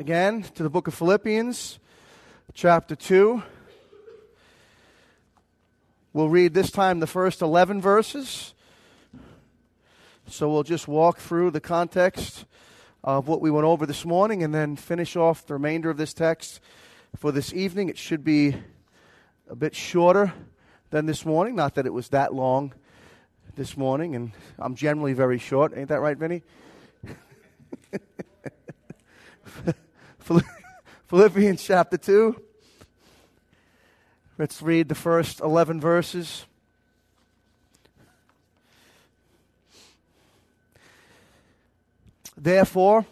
again to the book of Philippians, chapter 2. We'll read this time the first 11 verses. So we'll just walk through the context of what we went over this morning and then finish off the remainder of this text for this evening. It should be a bit shorter than this morning. Not that it was that long this morning, and I'm generally very short. Ain't that right, Vinny? Philippians chapter 2. Let's read the first 11 verses. Therefore,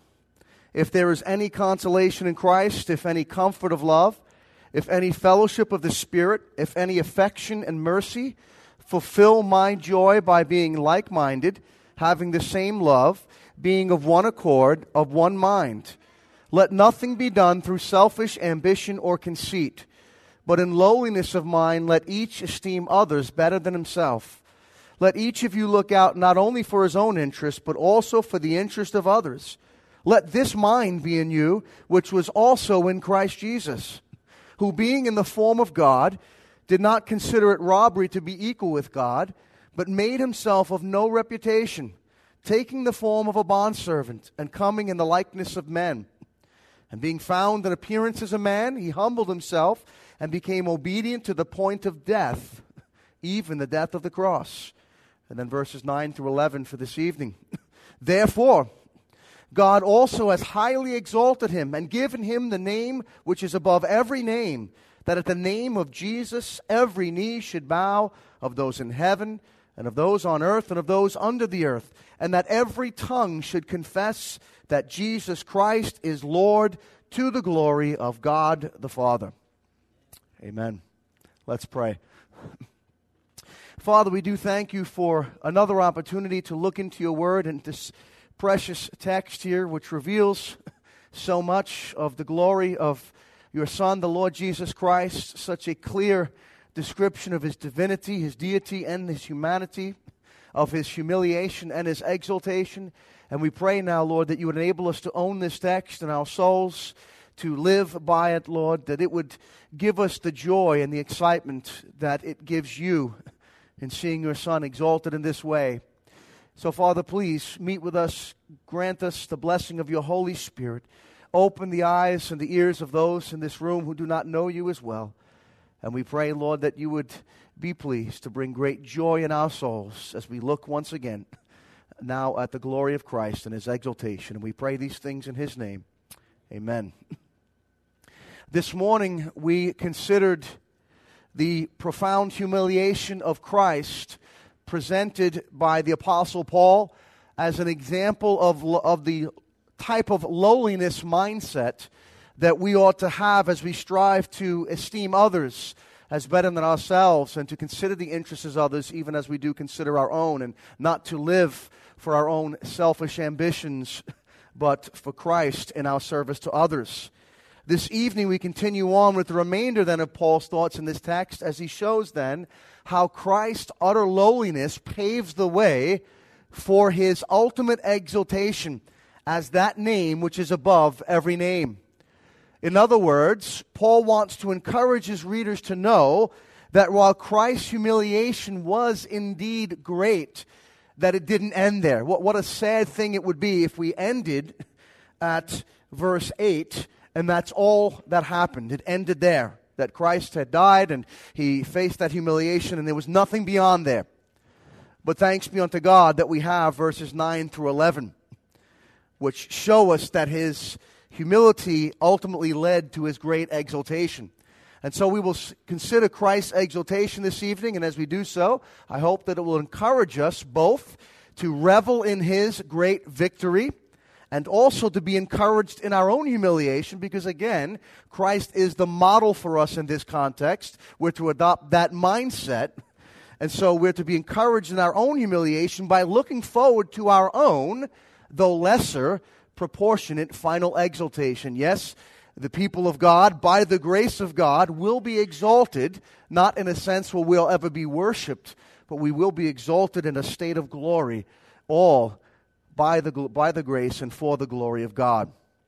if there is any consolation in Christ, if any comfort of love, if any fellowship of the Spirit, if any affection and mercy, fulfill my joy by being like-minded, having the same love, being of one accord, of one mind. Let nothing be done through selfish ambition or conceit, but in lowliness of mind let each esteem others better than himself. Let each of you look out not only for his own interest, but also for the interest of others. Let this mind be in you, which was also in Christ Jesus, who being in the form of God, did not consider it robbery to be equal with God, but made himself of no reputation, taking the form of a bondservant, and coming in the likeness of men. And being found in appearance as a man, he humbled himself, and became obedient to the point of death, even the death of the cross. And then verses 9 through 11 for this evening. Therefore, God also has highly exalted him, and given him the name which is above every name, that at the name of Jesus every knee should bow, of those in heaven, and of those on earth, and of those under the earth, and that every tongue should confess that Jesus Christ is Lord, to the glory of God the Father. Amen. Let's pray. Father, we do thank you for another opportunity to look into your word and this precious text here, which reveals so much of the glory of your Son, the Lord Jesus Christ, such a clear description of his divinity, his deity, and his humanity, of his humiliation and his exaltation. And we pray now, Lord, that you would enable us to own this text in our souls, to live by it, Lord, that it would give us the joy and the excitement that it gives you in seeing your Son exalted in this way. So, Father, please meet with us, grant us the blessing of your Holy Spirit. Open the eyes and the ears of those in this room who do not know you as well. And we pray, Lord, that you would be pleased to bring great joy in our souls as we look once again now at the glory of Christ and his exaltation. And we pray these things in his name. Amen. This morning we considered the profound humiliation of Christ presented by the Apostle Paul as an example of the type of lowliness mindset that we ought to have as we strive to esteem others as better than ourselves and to consider the interests of others even as we do consider our own, and not to live for our own selfish ambitions but for Christ in our service to others. This evening we continue on with the remainder then of Paul's thoughts in this text as he shows then how Christ's utter lowliness paves the way for his ultimate exaltation as that name which is above every name. In other words, Paul wants to encourage his readers to know that while Christ's humiliation was indeed great, that it didn't end there. What a sad thing it would be if we ended at verse 8 and that's all that happened. It ended there, that Christ had died and he faced that humiliation and there was nothing beyond there. But thanks be unto God that we have verses 9 through 11, which show us that his humility ultimately led to his great exaltation. And so we will consider Christ's exaltation this evening, and as we do so, I hope that it will encourage us both to revel in his great victory and also to be encouraged in our own humiliation, because again, Christ is the model for us in this context. We're to adopt that mindset, and so we're to be encouraged in our own humiliation by looking forward to our own, though lesser, proportionate final exaltation. Yes, the people of God, by the grace of God, will be exalted, not in a sense where we'll ever be worshipped, but we will be exalted in a state of glory, all by the grace and for the glory of God.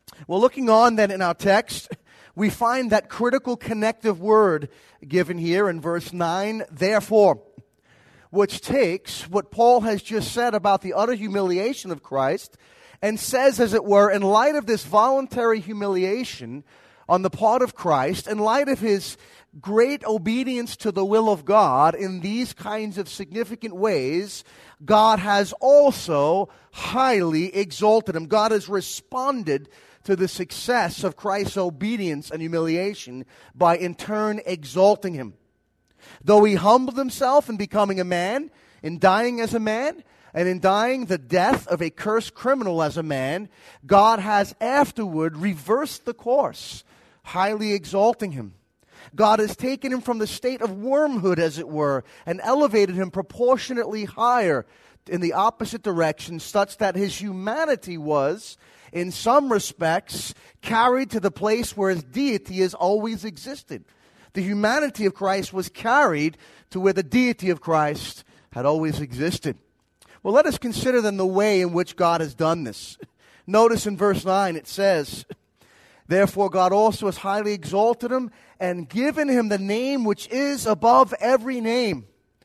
Well, looking on then in our text, we find that critical connective word given here in verse 9, therefore, which takes what Paul has just said about the utter humiliation of Christ and says, as it were, in light of this voluntary humiliation on the part of Christ, in light of his great obedience to the will of God in these kinds of significant ways, God has also highly exalted him. God has responded to the success of Christ's obedience and humiliation by in turn exalting him. Though he humbled himself in becoming a man, in dying as a man, and in dying the death of a cursed criminal as a man, God has afterward reversed the course, highly exalting him. God has taken him from the state of wormhood, as it were, and elevated him proportionately higher in the opposite direction, such that his humanity was, in some respects, carried to the place where his deity has always existed. The humanity of Christ was carried to where the deity of Christ had always existed. Well, let us consider then the way in which God has done this. Notice in verse 9 it says, therefore God also has highly exalted him and given him the name which is above every name.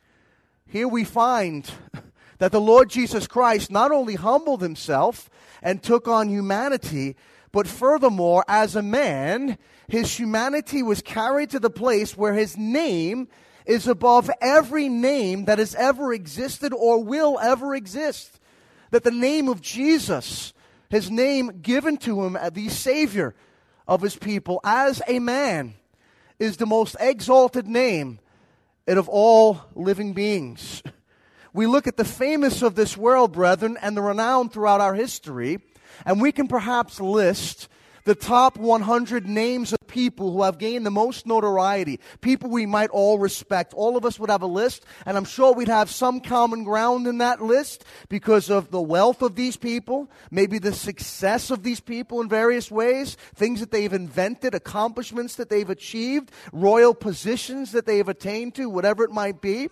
Here we find that the Lord Jesus Christ not only humbled himself and took on humanity, but furthermore, as a man, his humanity was carried to the place where his name is above every name that has ever existed or will ever exist. That the name of Jesus, his name given to him as the Savior of his people as a man, is the most exalted name of all living beings. We look at the famous of this world, brethren, and the renowned throughout our history, and we can perhaps list the top 100 names of people who have gained the most notoriety, people we might all respect. All of us would have a list, and I'm sure we'd have some common ground in that list because of the wealth of these people, maybe the success of these people in various ways, things that they've invented, accomplishments that they've achieved, royal positions that they have attained to, whatever it might be.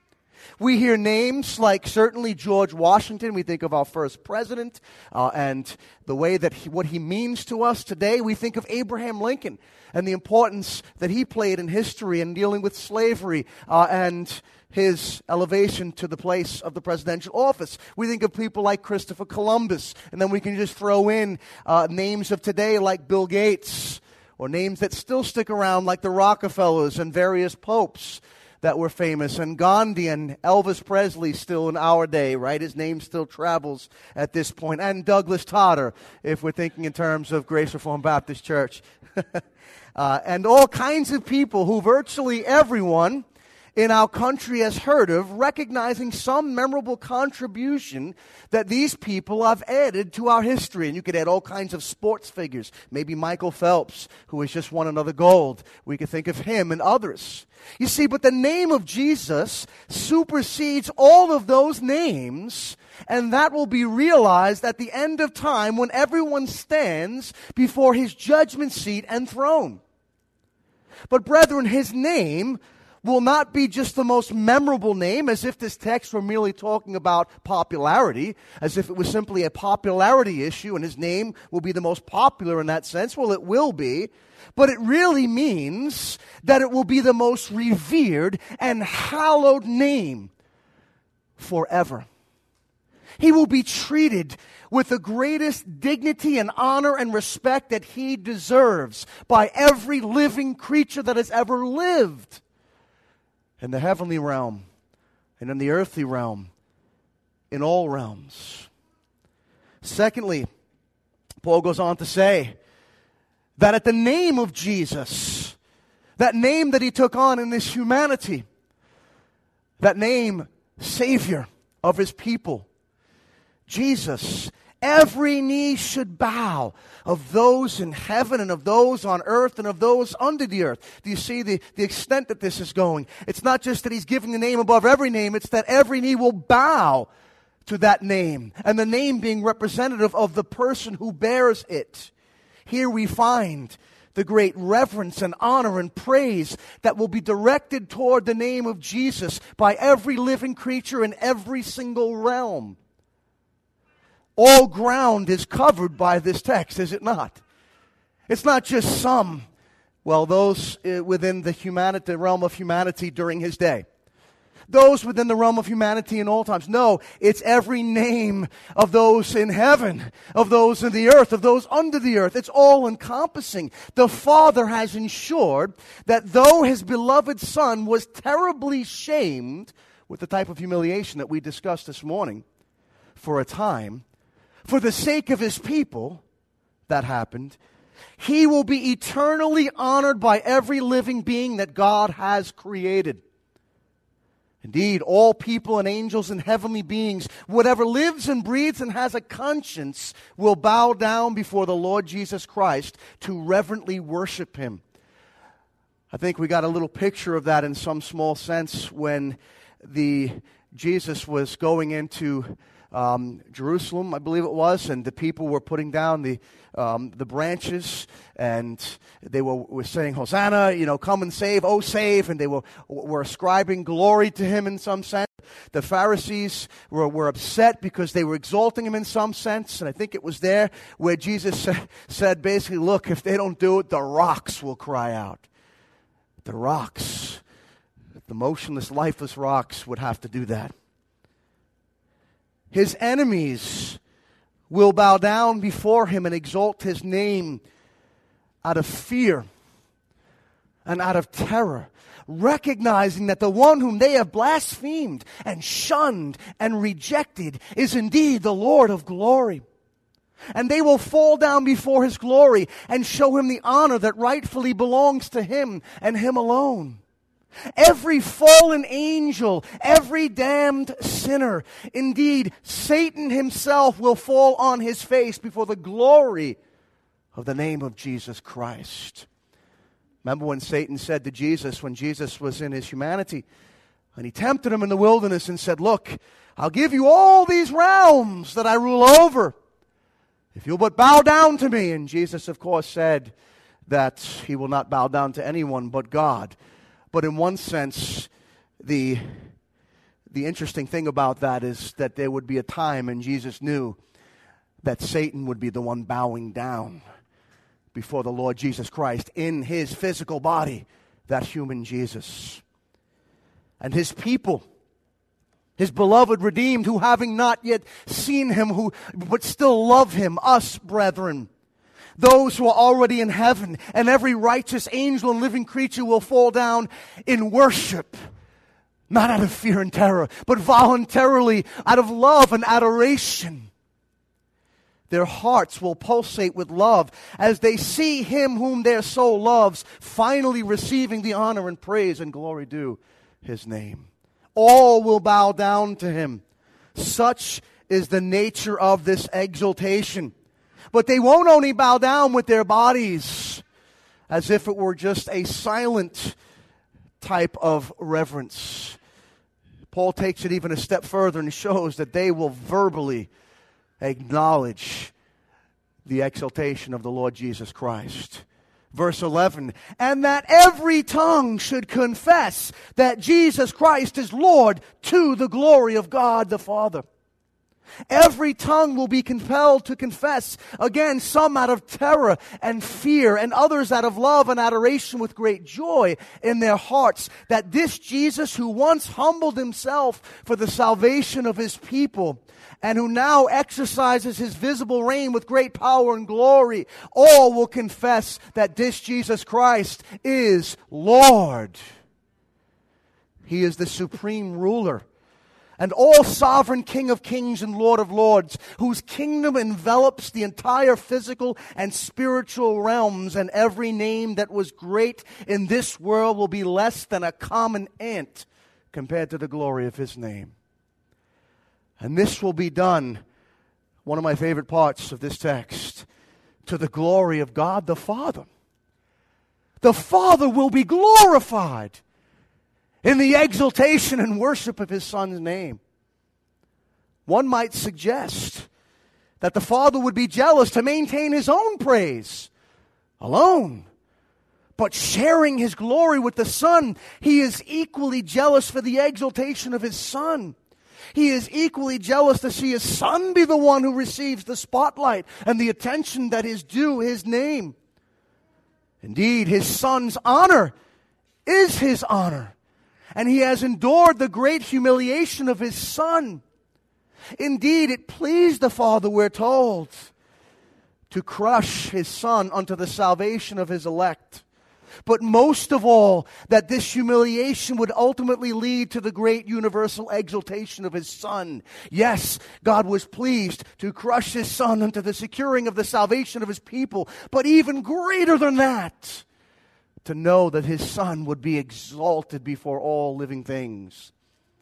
We hear names like certainly George Washington. We think of our first president and the way that what he means to us today. We think of Abraham Lincoln and the importance that he played in history in dealing with slavery and his elevation to the place of the presidential office. We think of people like Christopher Columbus, and then we can just throw in names of today like Bill Gates, or names that still stick around like the Rockefellers and various popes that were famous, and Gandhi and Elvis Presley still in our day, right? His name still travels at this point. And Douglas Totter, if we're thinking in terms of Grace Reformed Baptist Church. And all kinds of people who virtually everyone in our country has heard of, recognizing some memorable contribution that these people have added to our history. And you could add all kinds of sports figures. Maybe Michael Phelps, who has just won another gold. We could think of him and others. You see, but the name of Jesus supersedes all of those names, and that will be realized at the end of time when everyone stands before his judgment seat and throne. But brethren, his name will not be just the most memorable name, as if this text were merely talking about popularity, as if it was simply a popularity issue and his name will be the most popular in that sense. Well, it will be, but it really means that it will be the most revered and hallowed name forever. He will be treated with the greatest dignity and honor and respect that he deserves by every living creature that has ever lived in the heavenly realm and in the earthly realm, in all realms. Secondly, Paul goes on to say that at the name of Jesus, that name that he took on in this humanity, that name, Savior of his people, Jesus, every knee should bow, of those in heaven and of those on earth and of those under the earth. Do you see the extent that this is going? It's not just that he's giving the name above every name, it's that every knee will bow to that name, and the name being representative of the person who bears it. Here we find the great reverence and honor and praise that will be directed toward the name of Jesus by every living creature in every single realm. All ground is covered by this text, is it not? It's not just some, those within the realm of humanity during his day. Those within the realm of humanity in all times. No, it's every name of those in heaven, of those in the earth, of those under the earth. It's all encompassing. The Father has ensured that though his beloved Son was terribly shamed with the type of humiliation that we discussed this morning, for a time, for the sake of his people, that happened, he will be eternally honored by every living being that God has created. Indeed, all people and angels and heavenly beings, whatever lives and breathes and has a conscience, will bow down before the Lord Jesus Christ to reverently worship him. I think we got a little picture of that in some small sense when Jesus was going into Jerusalem, I believe it was, and the people were putting down the branches, and they were saying, Hosanna, come and save, oh save, and they were ascribing glory to him in some sense. The Pharisees were upset because they were exalting him in some sense, and I think it was there where Jesus said basically, look, if they don't do it, the rocks will cry out. The rocks, the motionless, lifeless rocks would have to do that. His enemies will bow down before him and exalt his name out of fear and out of terror, recognizing that the one whom they have blasphemed and shunned and rejected is indeed the Lord of glory. And they will fall down before his glory and show him the honor that rightfully belongs to him and him alone. Every fallen angel, every damned sinner, indeed, Satan himself will fall on his face before the glory of the name of Jesus Christ. Remember when Satan said to Jesus, when Jesus was in his humanity, and he tempted him in the wilderness and said, look, I'll give you all these realms that I rule over, if you'll but bow down to me. And Jesus, of course, said that he will not bow down to anyone but God. But in one sense, the interesting thing about that is that there would be a time, and Jesus knew that Satan would be the one bowing down before the Lord Jesus Christ in his physical body, that human Jesus. And his people, his beloved redeemed, who having not yet seen him, but still love him, us brethren, those who are already in heaven, and every righteous angel and living creature will fall down in worship, not out of fear and terror, but voluntarily out of love and adoration. Their hearts will pulsate with love as they see him whom their soul loves finally receiving the honor and praise and glory due his name. All will bow down to him. Such is the nature of this exaltation. But they won't only bow down with their bodies as if it were just a silent type of reverence. Paul takes it even a step further and shows that they will verbally acknowledge the exaltation of the Lord Jesus Christ. Verse 11, and that every tongue should confess that Jesus Christ is Lord to the glory of God the Father. Every tongue will be compelled to confess, again, some out of terror and fear, and others out of love and adoration with great joy in their hearts, that this Jesus who once humbled himself for the salvation of his people, and who now exercises his visible reign with great power and glory, all will confess that this Jesus Christ is Lord. He is the supreme ruler and all-sovereign King of kings and Lord of lords, whose kingdom envelops the entire physical and spiritual realms, and every name that was great in this world will be less than a common ant compared to the glory of his name. And this will be done, one of my favorite parts of this text, to the glory of God the Father. The Father will be glorified in the exaltation and worship of his Son's name. One might suggest that the Father would be jealous to maintain his own praise alone. But sharing his glory with the Son, he is equally jealous for the exaltation of his Son. He is equally jealous to see His Son be the one who receives the spotlight and the attention that is due His name. Indeed, His Son's honor is His honor, and He has endured the great humiliation of His Son. Indeed, it pleased the Father, we're told, to crush His Son unto the salvation of His elect. But most of all, that this humiliation would ultimately lead to the great universal exaltation of His Son. Yes, God was pleased to crush His Son unto the securing of the salvation of His people. But even greater than that, to know that His Son would be exalted before all living things.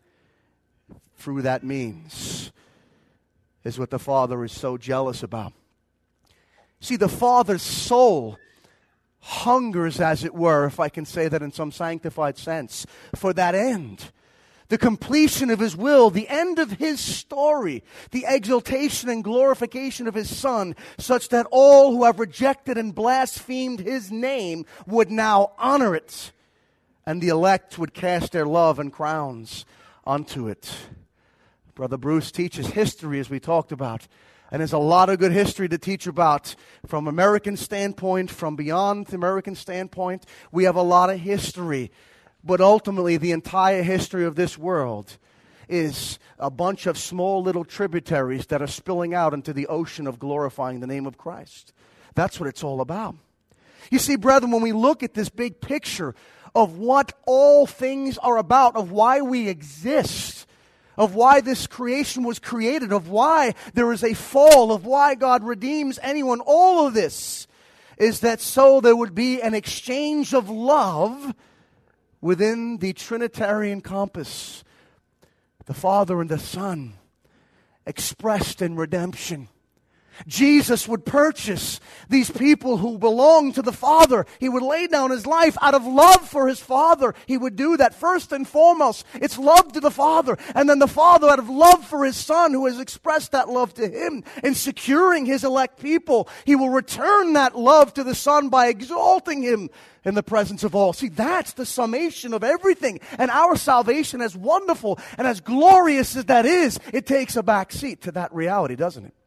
Through that means is what the Father is so jealous about. See, the Father's soul hungers, as it were, if I can say that in some sanctified sense, for that end. The completion of His will, the end of His story, the exaltation and glorification of His Son, such that all who have rejected and blasphemed His name would now honor it, and the elect would cast their love and crowns unto it. Brother Bruce teaches history, as we talked about. And there's a lot of good history to teach about from American standpoint, from beyond the American standpoint. We have a lot of history. But ultimately, the entire history of this world is a bunch of small little tributaries that are spilling out into the ocean of glorifying the name of Christ. That's what it's all about. You see, brethren, when we look at this big picture of what all things are about, of why we exist, of why this creation was created, of why there is a fall, of why God redeems anyone. All of this is that so there would be an exchange of love within the Trinitarian compass. The Father and the Son expressed in redemption. Jesus would purchase these people who belong to the Father. He would lay down His life out of love for His Father. He would do that first and foremost. It's love to the Father. And then the Father, out of love for His Son, who has expressed that love to Him in securing His elect people, He will return that love to the Son by exalting Him in the presence of all. See, that's the summation of everything. And our salvation, as wonderful and as glorious as that is, it takes a back seat to that reality, doesn't it?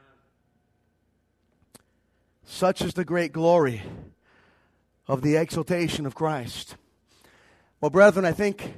Such is the great glory of the exaltation of Christ. Well, brethren, I think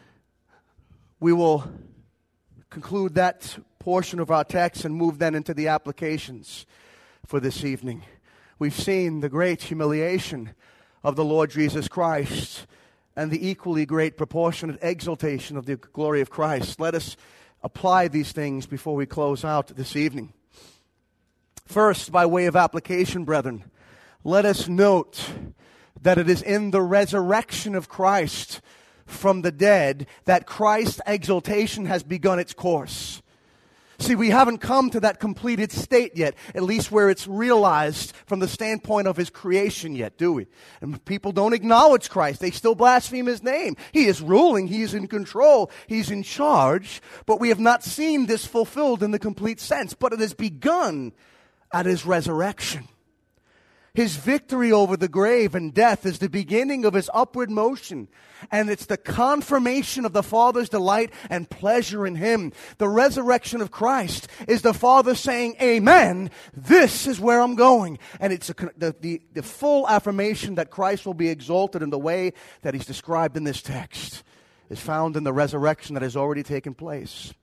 we will conclude that portion of our text and move then into the applications for this evening. We've seen the great humiliation of the Lord Jesus Christ and the equally great proportionate exaltation of the glory of Christ. Let us apply these things before we close out this evening. First, by way of application, brethren, let us note that it is in the resurrection of Christ from the dead that Christ's exaltation has begun its course. See, we haven't come to that completed state yet, at least where it's realized from the standpoint of His creation yet, do we? And people don't acknowledge Christ. They still blaspheme His name. He is ruling. He is in control. He's in charge. But we have not seen this fulfilled in the complete sense. But it has begun at His resurrection. His victory over the grave and death is the beginning of His upward motion, and it's the confirmation of the Father's delight and pleasure in Him. The resurrection of Christ is the Father saying, amen, this is where I'm going. And it's the full affirmation that Christ will be exalted in the way that He's described in this text is found in the resurrection that has already taken place.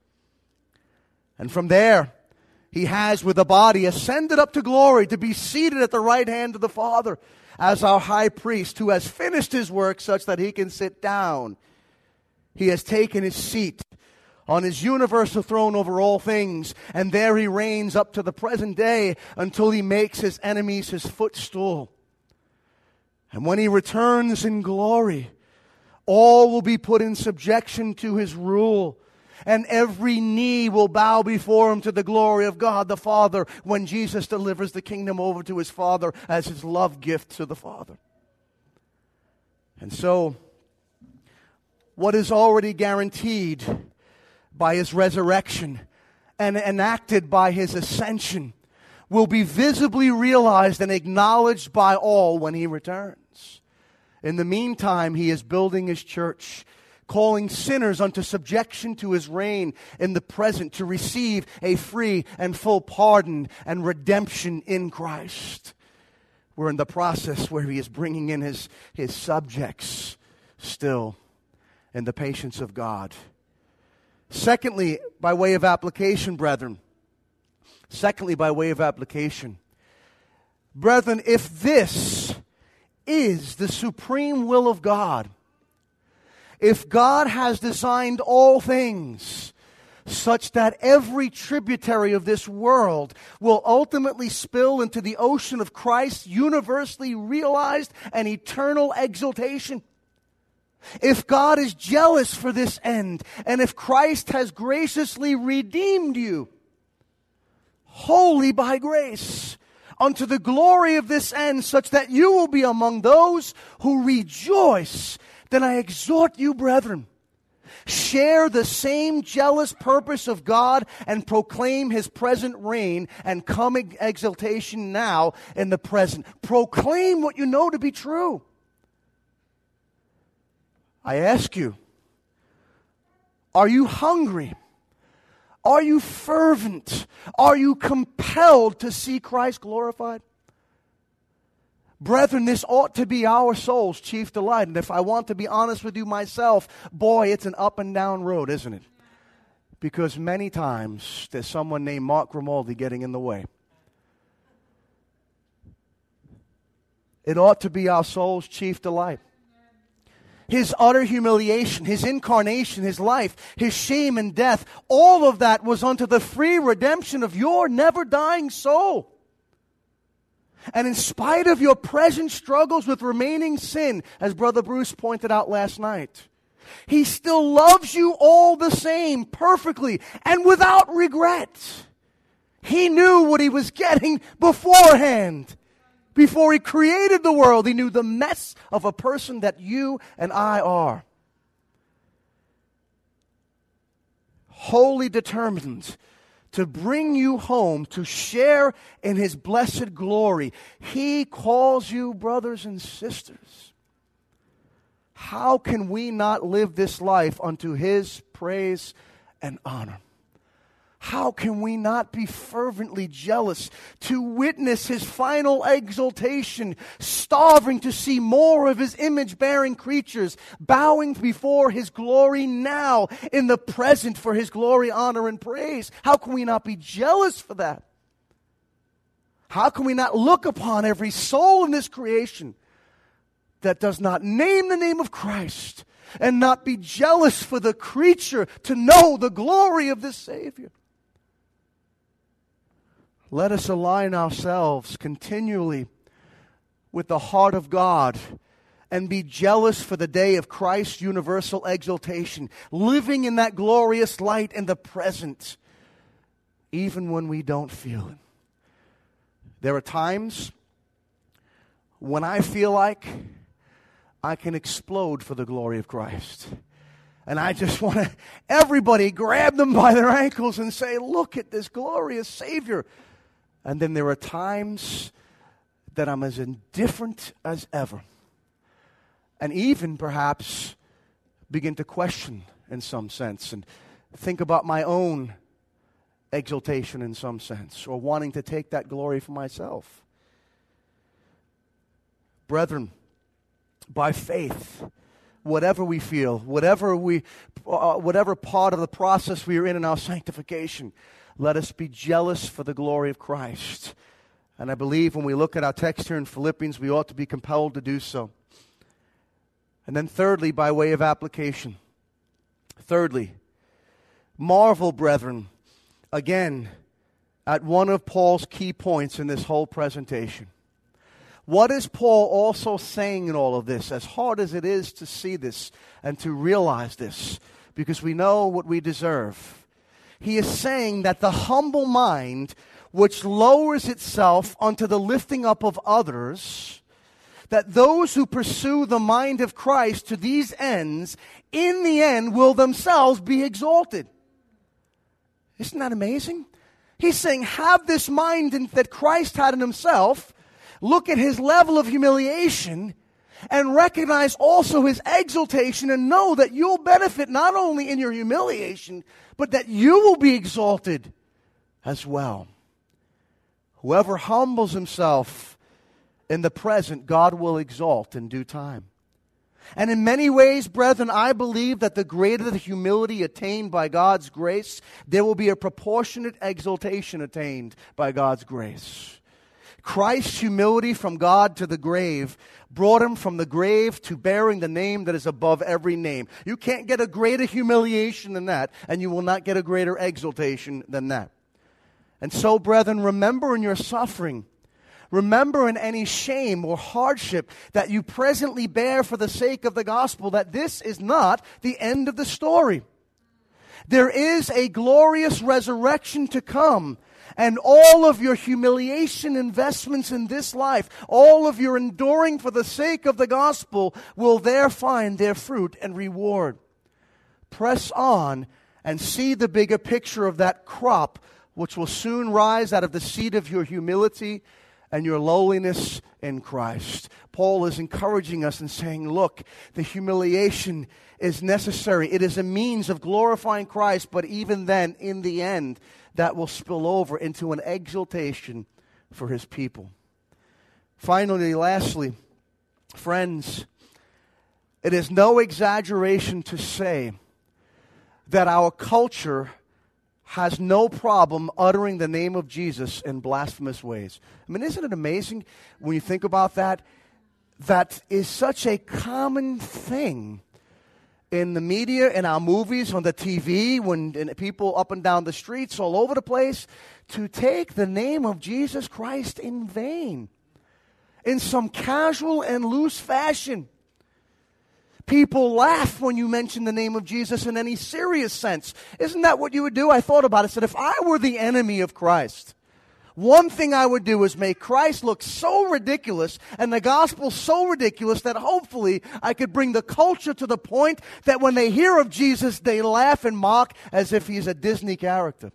And from there, He has, with the body, ascended up to glory to be seated at the right hand of the Father as our high priest who has finished His work such that He can sit down. He has taken His seat on His universal throne over all things, and there He reigns up to the present day until He makes His enemies His footstool. And when He returns in glory, all will be put in subjection to His rule. And every knee will bow before Him to the glory of God the Father when Jesus delivers the kingdom over to His Father as His love gift to the Father. And so, what is already guaranteed by His resurrection and enacted by His ascension will be visibly realized and acknowledged by all when He returns. In the meantime, He is building His church, calling sinners unto subjection to his reign in the present, to receive a free and full pardon and redemption in Christ. We're in the process where he is bringing in his subjects still in the patience of God. Secondly, by way of application, brethren. Secondly, by way of application. Brethren, if this is the supreme will of God, if God has designed all things such that every tributary of this world will ultimately spill into the ocean of Christ's universally realized and eternal exaltation, if God is jealous for this end, and if Christ has graciously redeemed you, wholly by grace, unto the glory of this end, such that you will be among those who rejoice, then I exhort you, brethren, share the same jealous purpose of God and proclaim his present reign and coming exaltation now in the present. Proclaim what you know to be true. I ask you, are you hungry? Are you fervent? Are you compelled to see Christ glorified? Brethren, this ought to be our soul's chief delight. And if I want to be honest with you myself, boy, it's an up and down road, isn't it? Because many times there's someone named Mark Grimaldi getting in the way. It ought to be our soul's chief delight. His utter humiliation, his incarnation, his life, his shame and death, all of that was unto the free redemption of your never-dying soul. And in spite of your present struggles with remaining sin, as Brother Bruce pointed out last night, he still loves you all the same, perfectly, and without regret. He knew what he was getting beforehand. Before he created the world, he knew the mess of a person that you and I are. Wholly determined to bring you home, to share in his blessed glory. He calls you brothers and sisters. How can we not live this life unto his praise and honor? How can we not be fervently jealous to witness his final exaltation, starving to see more of his image-bearing creatures, bowing before his glory now, in the present for his glory, honor, and praise? How can we not be jealous for that? How can we not look upon every soul in this creation that does not name the name of Christ and not be jealous for the creature to know the glory of this Savior? Let us align ourselves continually with the heart of God and be jealous for the day of Christ's universal exaltation, living in that glorious light in the present, even when we don't feel it. There are times when I feel like I can explode for the glory of Christ. And I just want to, everybody grab them by their ankles and say, look at this glorious Savior. And then there are times that I'm as indifferent as ever. And even perhaps begin to question in some sense and think about my own exaltation in some sense, or wanting to take that glory for myself. Brethren, by faith, whatever we feel, whatever part of the process we are in our sanctification, let us be jealous for the glory of Christ. And I believe when we look at our text here in Philippians, we ought to be compelled to do so. And then thirdly, by way of application. Thirdly, marvel, brethren, again, at one of Paul's key points in this whole presentation. What is Paul also saying in all of this, as hard as it is to see this and to realize this, because we know what we deserve? He is saying that the humble mind, which lowers itself unto the lifting up of others, that those who pursue the mind of Christ to these ends, in the end will themselves be exalted. Isn't that amazing? He's saying, have this mind that Christ had in himself. Look at his level of humiliation, and recognize also his exaltation and know that you'll benefit not only in your humiliation, but that you will be exalted as well. Whoever humbles himself in the present, God will exalt in due time. And in many ways, brethren, I believe that the greater the humility attained by God's grace, there will be a proportionate exaltation attained by God's grace. Christ's humility from God to the grave brought him from the grave to bearing the name that is above every name. You can't get a greater humiliation than that, and you will not get a greater exaltation than that. And so, brethren, remember in your suffering, remember in any shame or hardship that you presently bear for the sake of the gospel, that this is not the end of the story. There is a glorious resurrection to come, and all of your humiliation investments in this life, all of your enduring for the sake of the gospel, will there find their fruit and reward. Press on and see the bigger picture of that crop which will soon rise out of the seed of your humility and your lowliness in Christ. Paul is encouraging us and saying, look, the humiliation is necessary. It is a means of glorifying Christ, but even then, in the end, that will spill over into an exaltation for his people. Finally, lastly, friends, it is no exaggeration to say that our culture has no problem uttering the name of Jesus in blasphemous ways. I mean, isn't it amazing when you think about that? That is such a common thing in the media, in our movies, on the TV, when people up and down the streets, all over the place, to take the name of Jesus Christ in vain, in some casual and loose fashion. People laugh when you mention the name of Jesus in any serious sense. Isn't that what you would do? I thought about it. I said, if I were the enemy of Christ, one thing I would do is make Christ look so ridiculous and the gospel so ridiculous that hopefully I could bring the culture to the point that when they hear of Jesus, they laugh and mock as if he's a Disney character.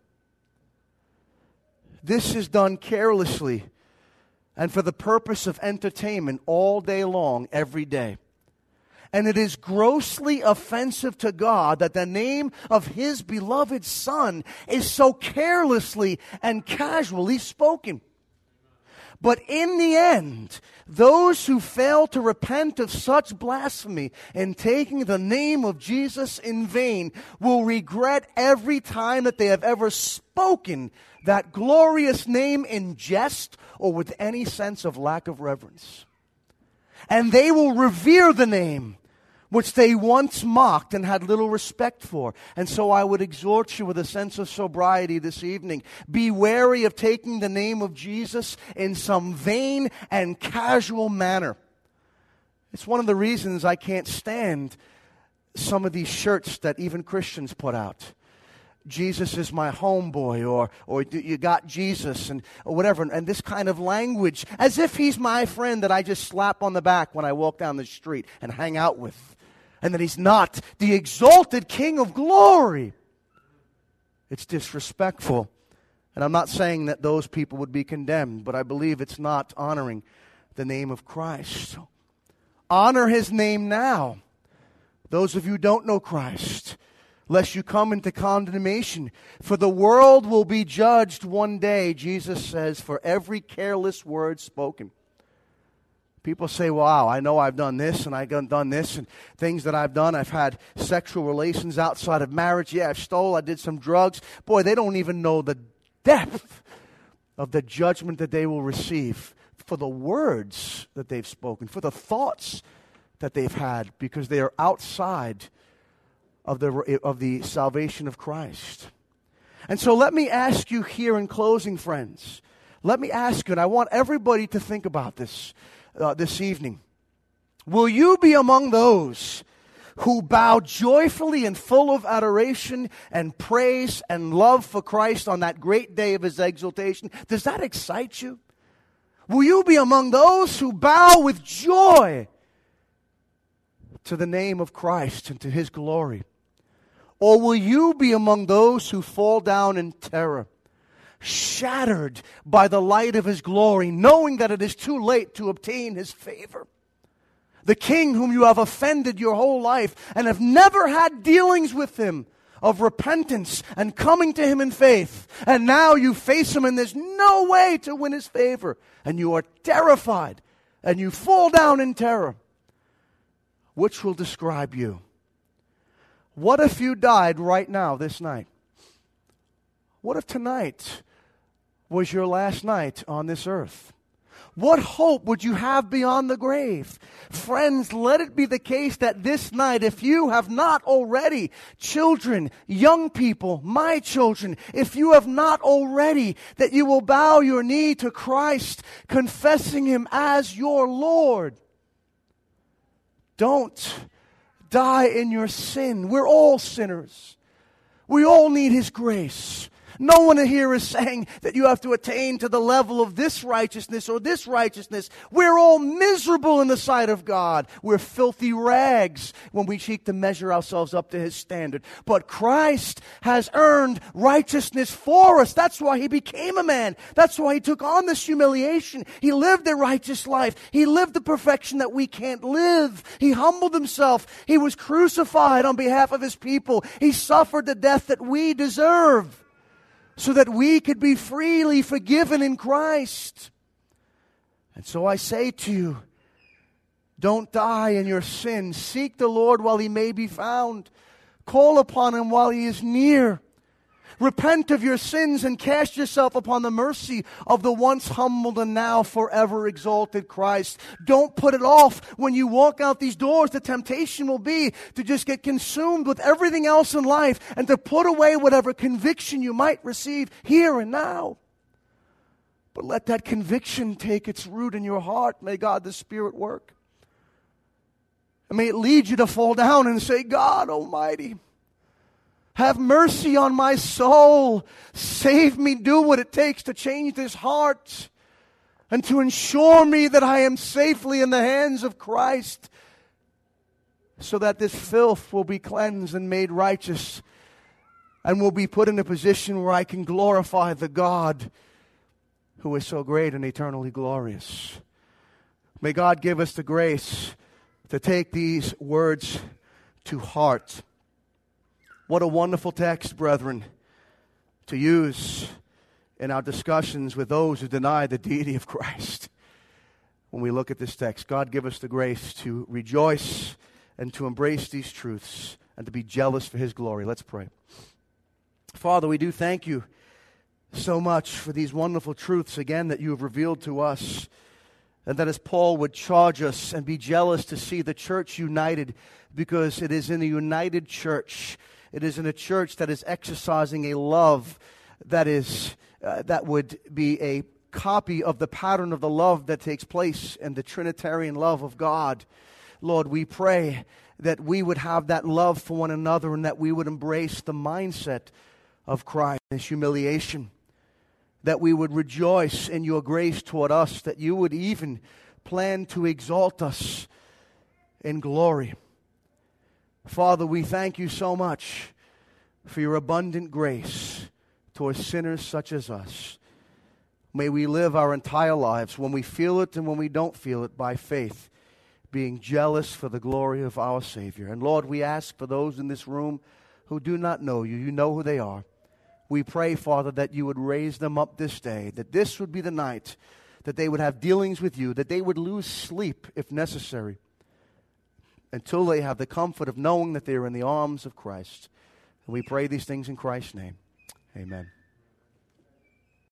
This is done carelessly and for the purpose of entertainment all day long, every day. And it is grossly offensive to God that the name of his beloved Son is so carelessly and casually spoken. But in the end, those who fail to repent of such blasphemy and taking the name of Jesus in vain will regret every time that they have ever spoken that glorious name in jest or with any sense of lack of reverence. And they will revere the name which they once mocked and had little respect for. And so I would exhort you with a sense of sobriety this evening. Be wary of taking the name of Jesus in some vain and casual manner. It's one of the reasons I can't stand some of these shirts that even Christians put out. Jesus is my homeboy, or you got Jesus, or whatever, and this kind of language, as if he's my friend that I just slap on the back when I walk down the street and hang out with, and that he's not the exalted King of glory. It's disrespectful, and I'm not saying that those people would be condemned, but I believe it's not honoring the name of Christ. So honor his name now. Those of you who don't know Christ, lest you come into condemnation. For the world will be judged one day, Jesus says, for every careless word spoken. People say, wow, I know I've done this and I've done this and things that I've done. I've had sexual relations outside of marriage. Yeah, I've stole. I did some drugs. Boy, they don't even know the depth of the judgment that they will receive for the words that they've spoken, for the thoughts that they've had, because they are outside of the salvation of Christ. And so let me ask you here in closing, friends. Let me ask you, and I want everybody to think about this evening. Will you be among those who bow joyfully and full of adoration and praise and love for Christ on that great day of his exaltation? Does that excite you? Will you be among those who bow with joy to the name of Christ and to his glory? Or will you be among those who fall down in terror, shattered by the light of his glory, knowing that it is too late to obtain his favor? the king whom you have offended your whole life and have never had dealings with him of repentance and coming to him in faith. And now you face him and there's no way to win his favor. And you are terrified and you fall down in terror. Which will describe you? What if you died right now, this night? What if tonight was your last night on this earth? What hope would you have beyond the grave? Friends, let it be the case that this night, if you have not already, children, young people, my children, if you have not already, that you will bow your knee to Christ, confessing him as your Lord. Don't die in your sin. We're all sinners. We all need his grace. No one here is saying that you have to attain to the level of this righteousness or this righteousness. We're all miserable in the sight of God. We're filthy rags when we seek to measure ourselves up to his standard. But Christ has earned righteousness for us. That's why he became a man. That's why he took on this humiliation. He lived a righteous life. He lived the perfection that we can't live. He humbled himself. He was crucified on behalf of his people. He suffered the death that we deserve, so that we could be freely forgiven in Christ. And so I say to you, don't die in your sin. Seek the Lord while he may be found. Call upon him while he is near. Repent of your sins and cast yourself upon the mercy of the once humbled and now forever exalted Christ. Don't put it off. When you walk out these doors, the temptation will be to just get consumed with everything else in life and to put away whatever conviction you might receive here and now. But let that conviction take its root in your heart. May God the Spirit work. And may it lead you to fall down and say, God Almighty, have mercy on my soul. Save me. Do what it takes to change this heart and to ensure me that I am safely in the hands of Christ, so that this filth will be cleansed and made righteous and will be put in a position where I can glorify the God who is so great and eternally glorious. May God give us the grace to take these words to heart. What a wonderful text, brethren, to use in our discussions with those who deny the deity of Christ. When we look at this text, God give us the grace to rejoice and to embrace these truths and to be jealous for his glory. Let's pray. Father, we do thank you so much for these wonderful truths, again, that you have revealed to us. And that as Paul would charge us and be jealous to see the church united, because it is in the united church, it is in a church that is exercising a love that is that would be a copy of the pattern of the love that takes place in the Trinitarian love of God. Lord, we pray that we would have that love for one another and that we would embrace the mindset of Christ, his humiliation, that we would rejoice in your grace toward us, that you would even plan to exalt us in glory. Father, we thank you so much for your abundant grace towards sinners such as us. May we live our entire lives, when we feel it and when we don't feel it, by faith, being jealous for the glory of our Savior. And Lord, we ask for those in this room who do not know you. You know who they are. We pray, Father, that you would raise them up this day, that this would be the night that they would have dealings with you, that they would lose sleep if necessary, until they have the comfort of knowing that they are in the arms of Christ. And we pray these things in Christ's name. Amen.